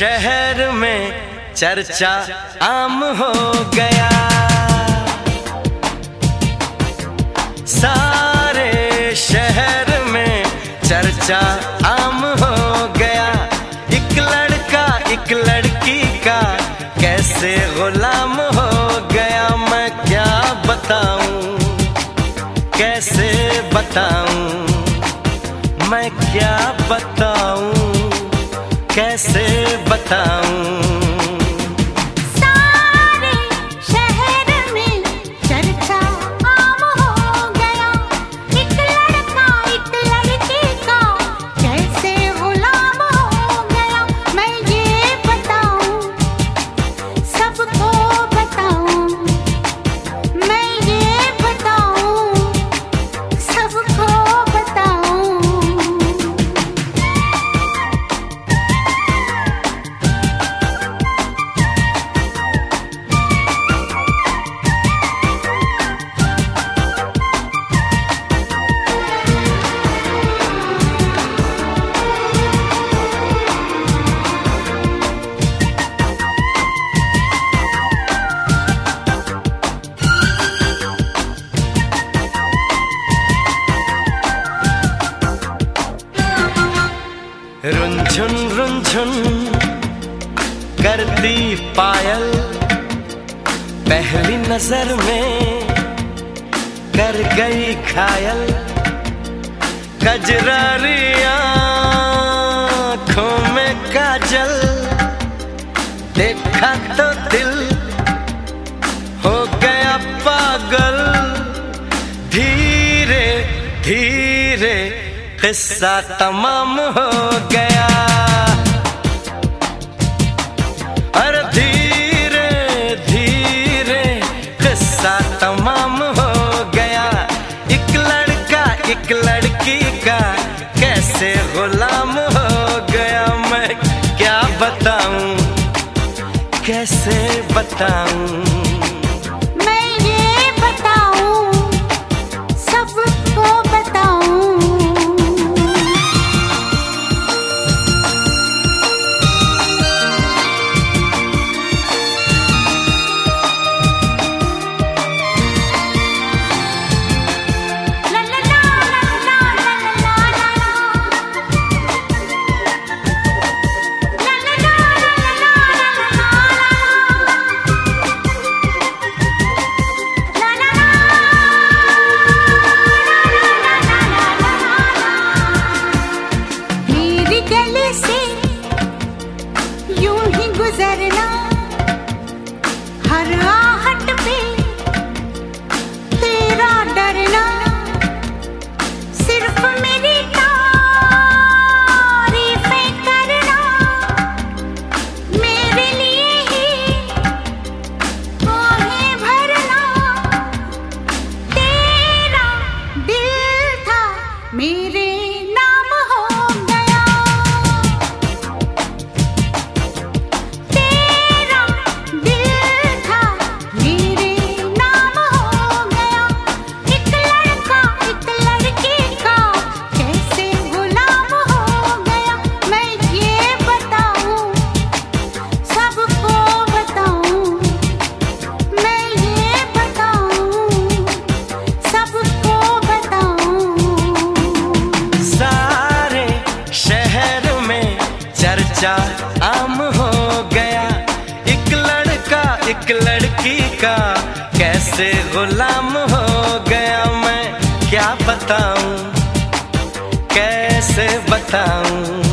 शहर में चर्चा आम हो गया। सारे शहर में चर्चा आम हो गया। एक लड़का एक लड़की का कैसे गुलाम हो गया। मैं क्या बताऊं, कैसे बताऊं, मैं क्या बताऊं, कैसे बताऊं। रुनझुन रुनझुन करती पायल पहली नजर में कर गई घायल। कजरारी आँखों में काजल देखा तो दिल हो गया पागल। धीरे धीरे किस्सा तमाम हो गया। अरे धीरे धीरे किस्सा तमाम हो गया। एक लड़का एक लड़की का कैसे गुलाम हो गया। मैं क्या बताऊं, कैसे बताऊं, मैं ये बताऊं, सबको बताऊं। गुजरना हर आहट पे तेरा डरना। सिर्फ मेरी तारीफें करना, मेरे लिए ही आहें भरना। तेरा दिल था मेरे नाम हो गया। चर्चा आम हो गया। एक लड़का एक लड़की का कैसे गुलाम हो गया। मैं क्या बताऊं, कैसे बताऊं।